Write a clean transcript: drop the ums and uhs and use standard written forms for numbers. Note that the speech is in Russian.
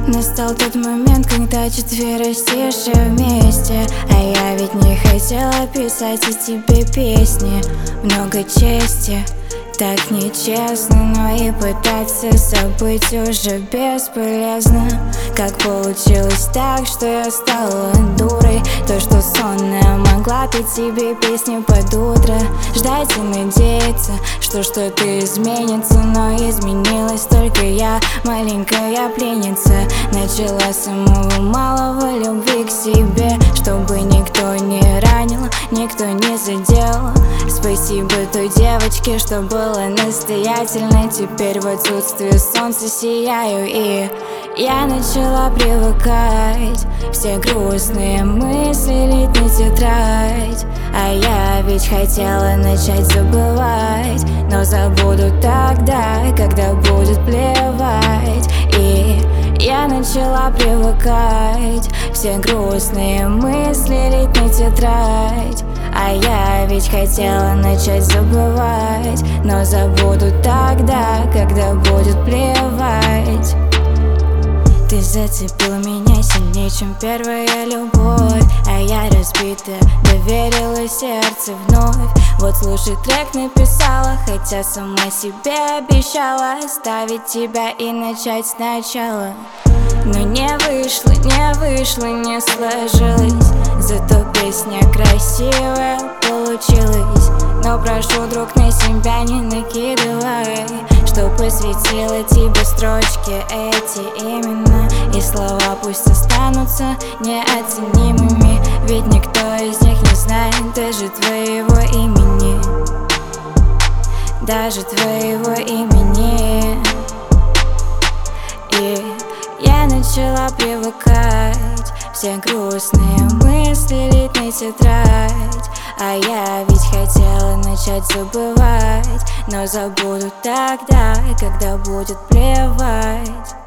Настал тот момент, когда четверостишие вместе. А я ведь не хотела писать о тебе песни. Много чести, так нечестно, но и пытаться забыть уже бесполезно. Как получилось так, что я стала дурой? То, что сонная могла петь себе песни под утро, ждать и надеяться, что что-то изменится. Но изменилась только я, маленькая пленница. Начала с самого малого любви к себе, чтобы никто не ранил, никто не задел. Спасибо той девочке, что была настоятельной. Теперь в отсутствии солнца сияю, и я начала привыкать. Все грустные мысли лить на тетрадь. А я ведь хотела начать забывать, но забуду тогда, когда будет плевать. И я начала привыкать. Все грустные мысли лить на тетрадь. А я ведь хотела начать забывать, но забуду тогда, когда будет плевать. Ты зацепила меня сильнее, чем первая любовь. А я разбита, доверила сердце вновь. Вот слушай, трек написала, хотя сама себе обещала оставить тебя и начать сначала. Но не вышло, не сложилось. Зато песня красивая получилась. Но прошу, друг, на себя не накидывай, что посвятила тебе строчки эти именно. И слова пусть останутся неоценимыми, ведь никто из них не знает даже твоего имени. Даже твоего имени. И я начала привыкать. Все грустные мысли лить на тетрадь. А я ведь хотела начать забывать, но забуду тогда, когда будет плевать.